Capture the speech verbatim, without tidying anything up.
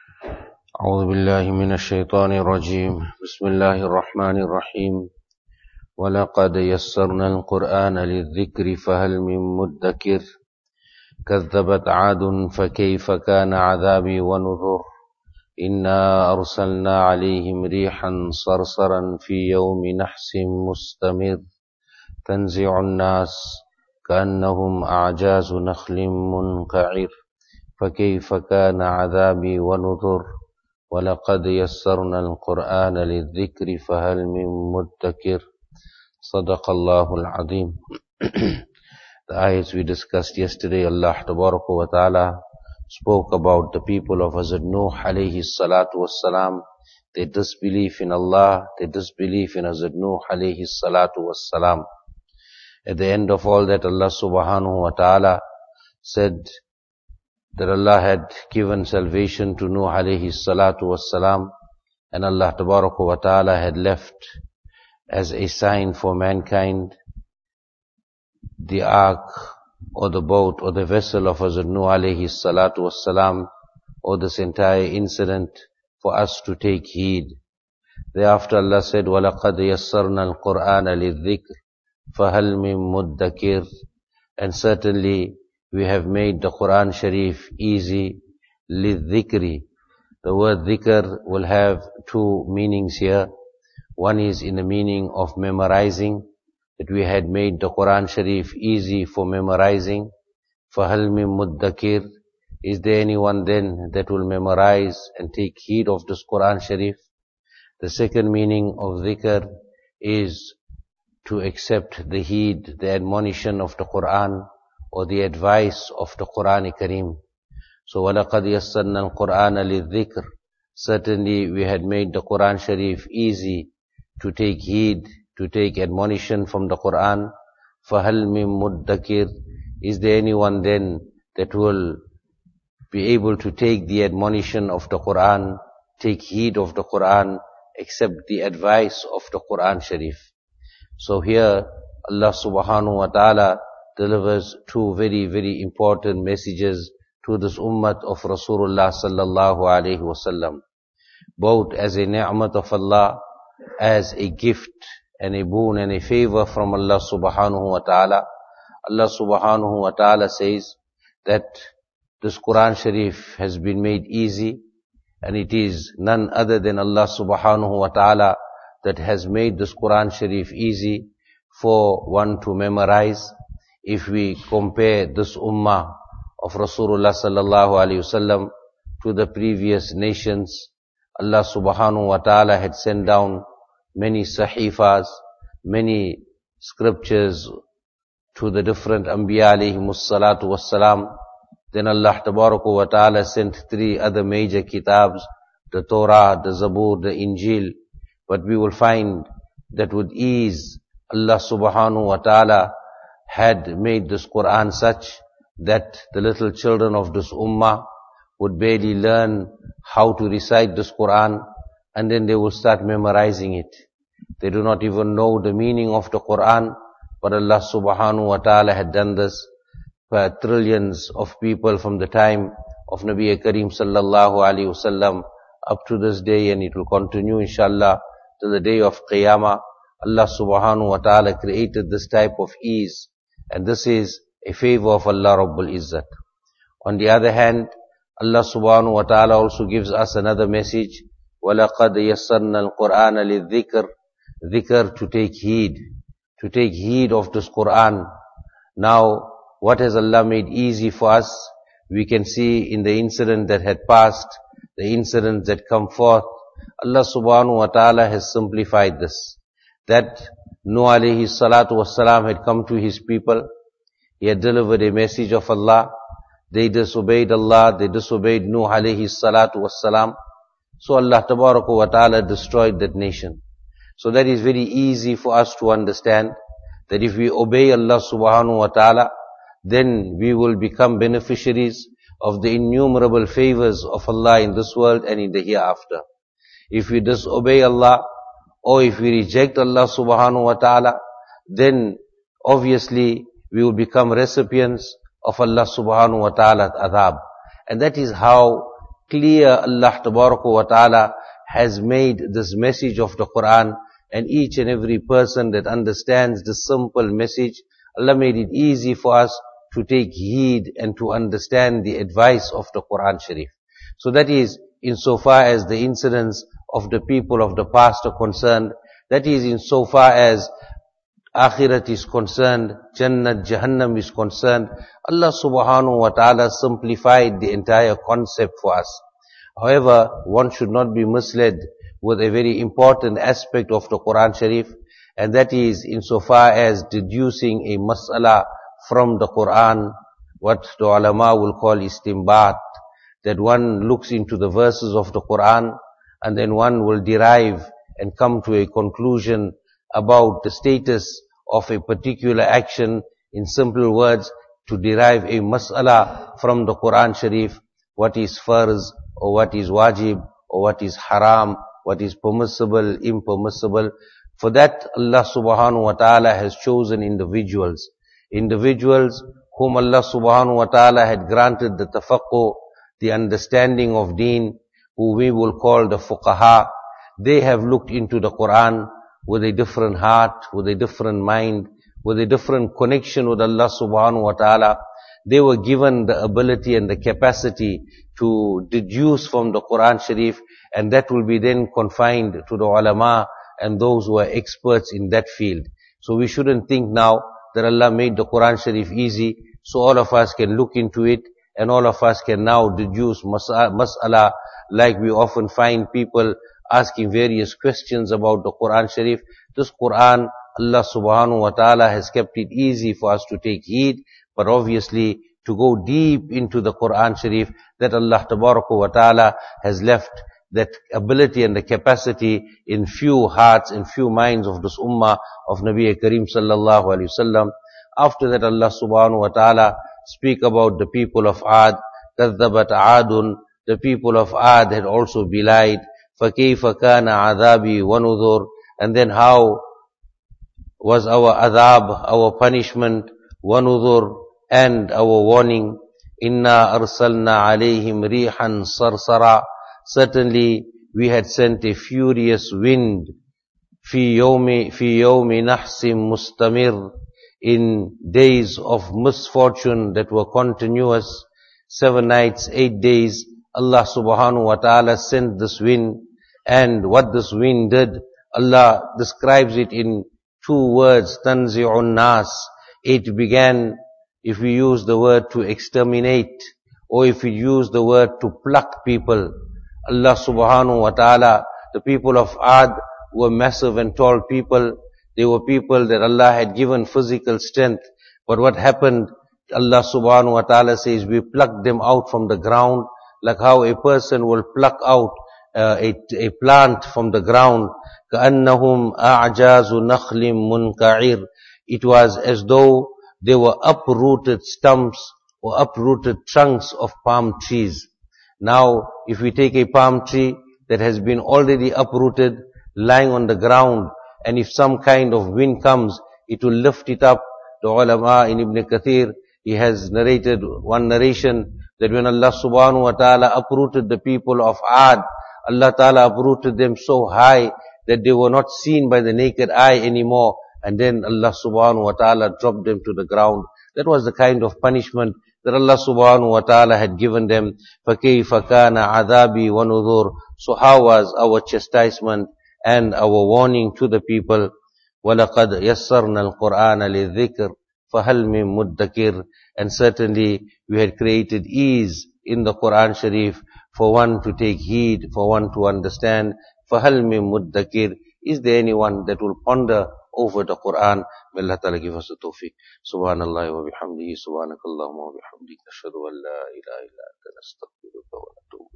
أعوذ بالله من الشيطان الرجيم بسم الله الرحمن الرحيم ولقد يسرنا القرآن للذكر فهل من مدكر كذبت عاد فكيف كان عذابي ونذر إنا أرسلنا عليهم ريحا صرصرا في يوم نحس مستمر تنزع الناس كأنهم أعجاز نخل منقعر فكيف كان عذابي ونذر وَلَقَدْ يَسَّرْنَا الْقُرْآنَ لِلذِّكْرِ فَهَلْ مِن مُدَّكِرٍ صدق الله العظيم. The ayats we discussed yesterday, Allah Tabaraka wa Ta'ala spoke about the people of Hazrat Nuh alayhi salatu wassalam, their disbelief in Allah, their disbelief in Hazrat Nuh alayhi salatu wassalam. At the end of all that, Allah subhanahu wa ta'ala said that Allah had given salvation to Nuh alayhi salatu wassalam, and Allah tabaraka wa ta'ala had left as a sign for mankind the ark or the boat or the vessel of Hazrat Nuh alayhi salatu wassalam, or this entire incident for us to take heed. Thereafter Allah said, وَلَقَدْ يَسَّرْنَا الْقُرْآنَ لِلذِّكْرِ فَهَلْ مِن مُدَّكِرٍ. And certainly we have made the Quran Sharif easy, lidhikri. The word dhikr will have two meanings here. One is in the meaning of memorizing, that we had made the Quran Sharif easy for memorizing. فَهَلْ مِن مُدَّكِرٍ. Is there anyone then that will memorize and take heed of this Quran Sharif? The second meaning of dhikr is to accept the heed, the admonition of the Quran, or the advice of the Quran Kareem. So, وَلَقَدْ يَسَّرْنَا الْقُرْآنَ لِلذِّكْرِ. Certainly we had made the Quran Sharif easy to take heed, to take admonition from the Quran. فَهَلْ مِن مُدَّكِرٍ. Is there anyone then that will be able to take the admonition of the Quran, take heed of the Quran, accept the advice of the Quran Sharif? So here Allah subhanahu wa ta'ala delivers two very, very important messages to this ummah of Rasulullah sallallahu alayhi wasallam, both as a ni'mat of Allah, as a gift and a boon and a favor from Allah subhanahu wa ta'ala. Allah subhanahu wa ta'ala says that this Quran Sharif has been made easy, and it is none other than Allah subhanahu wa ta'ala that has made this Quran Sharif easy for one to memorize. If we compare this ummah of Rasulullah sallallahu alayhi wasallam to the previous nations, Allah subhanahu wa ta'ala had sent down many sahifas, many scriptures to the different anbiya alayhimus salatu wassalam. Then Allah tabaraka wa ta'ala sent three other major kitabs, the Torah, the Zabur, the Injil. But we will find that with ease Allah subhanahu wa ta'ala had made this Quran such that the little children of this ummah would barely learn how to recite this Quran, and then they will start memorizing it. They do not even know the meaning of the Quran, but Allah subhanahu wa ta'ala had done this for trillions of people from the time of Nabi Kareem sallallahu alayhi wasallam up to this day, and it will continue inshallah till the day of Qiyamah. Allah subhanahu wa ta'ala created this type of ease, and this is a favor of Allah Rabbul Izzat. On the other hand, Allah subhanahu wa ta'ala also gives us another message. وَلَقَدْ يَسَّرْنَا الْقُرْآنَ لِلذِّكْرِ. Dhikr, to take heed, to take heed of this Quran. Now, what has Allah made easy for us? We can see in the incident that had passed, the incidents that come forth, Allah subhanahu wa ta'ala has simplified this. That Nuh alayhi salatu wassalam had come to his people. He had delivered a message of Allah. They disobeyed Allah. They disobeyed Nuh alayhi salatu wassalam. So Allah tabaraka wa ta'ala destroyed that nation. So that is very easy for us to understand, that if we obey Allah subhanahu wa ta'ala, then we will become beneficiaries of the innumerable favors of Allah in this world and in the hereafter. If we disobey Allah, or if we reject Allah subhanahu wa ta'ala, then obviously we will become recipients of Allah subhanahu wa ta'ala's adhab. And that is how clear Allah Tabaraka wa Ta'ala has made this message of the Quran, and each and every person that understands this simple message, Allah made it easy for us to take heed and to understand the advice of the Quran Sharif. So that is insofar as the incidents of the people of the past are concerned, that is insofar as Akhirat is concerned, Jannat, Jahannam is concerned, Allah subhanahu wa ta'ala simplified the entire concept for us. However, one should not be misled with a very important aspect of the Quran Sharif, and that is insofar as deducing a mas'ala from the Quran, what the ulama will call istinbat, that one looks into the verses of the Quran and then one will derive and come to a conclusion about the status of a particular action, in simple words, to derive a mas'ala from the Quran Sharif, what is farz or what is wajib or what is haram, what is permissible, impermissible. For that, Allah subhanahu wa ta'ala has chosen individuals. Individuals whom Allah subhanahu wa ta'ala had granted the tafaqquh, the understanding of deen, who we will call the fuqaha. They have looked into the Quran with a different heart, with a different mind, with a different connection with Allah subhanahu wa ta'ala. They were given the ability and the capacity to deduce from the Quran Sharif, and that will be then confined to the ulama and those who are experts in that field. So we shouldn't think now that Allah made the Quran Sharif easy, so all of us can look into it, and all of us can now deduce mas'ala, like we often find people asking various questions about the Quran Sharif. This Quran, Allah subhanahu wa ta'ala has kept it easy for us to take heed, but obviously to go deep into the Quran Sharif, that Allah tabaraka wa ta'ala has left that ability and the capacity in few hearts, in few minds of this ummah of Nabi Kareem sallallahu alayhi wasallam. After that, Allah subhanahu wa ta'ala speak about the people of Ad. كَذَّبَتْ عَادٌ, the people of Ad had also belied. فَكَيْفَ كَانَ عَذَابِي وَنُذُرْ, and then how was our adhab, our punishment, وَنُذُرْ, and our warning. إِنَّا أَرْسَلْنَا عَلَيْهِمْ رِيحًا صَرْصَرًا, certainly we had sent a furious wind, فِي يَوْمِ, فِي يَوْمِ نَحْسٍ مُسْتَمِرٍ, in days of misfortune that were continuous, seven nights, eight days, Allah subhanahu wa ta'ala sent this wind. And what this wind did, Allah describes it in two words, tanzi'un nas. It began, if we use the word to exterminate, or if we use the word to pluck people. Allah subhanahu wa ta'ala, the people of Ad were massive and tall people. They were people that Allah had given physical strength. But what happened, Allah subhanahu wa ta'ala says, we plucked them out from the ground, like how a person will pluck out uh, a, a plant from the ground. كَأَنَّهُمْ أَعْجَازُ نَخْلٍ مُنْكَعِرٍ. It was as though they were uprooted stumps or uprooted trunks of palm trees. Now, if we take a palm tree that has been already uprooted, lying on the ground, and if some kind of wind comes, it will lift it up. The ulama in Ibn Kathir, he has narrated one narration that when Allah subhanahu wa ta'ala uprooted the people of Ad, Allah ta'ala uprooted them so high that they were not seen by the naked eye anymore, and then Allah subhanahu wa ta'ala dropped them to the ground. That was the kind of punishment that Allah subhanahu wa ta'ala had given them. فَكَيْفَ كَانَ عَذَابِي وَنُذُرْ. So how was our chastisement and our warning to the people? وَلَقَدْ يَسَّرْنَا الْقُرْآنَ لِلذِّكْرِ فَهَلْ مِن مُدَّكِرٍ. And certainly we had created ease in the Quran Sharif for one to take heed, for one to understand. فَهَلْ مِن مُدَّكِرٍ. Is there anyone that will ponder over the Quran? May Allah Ta'ala give us the tawfiq. Subhanallah wa bihamdihi, subhanakallahumma wa bihamdika, ashhadu an la ilaha illa anta, nastaghfiruka wa natubu.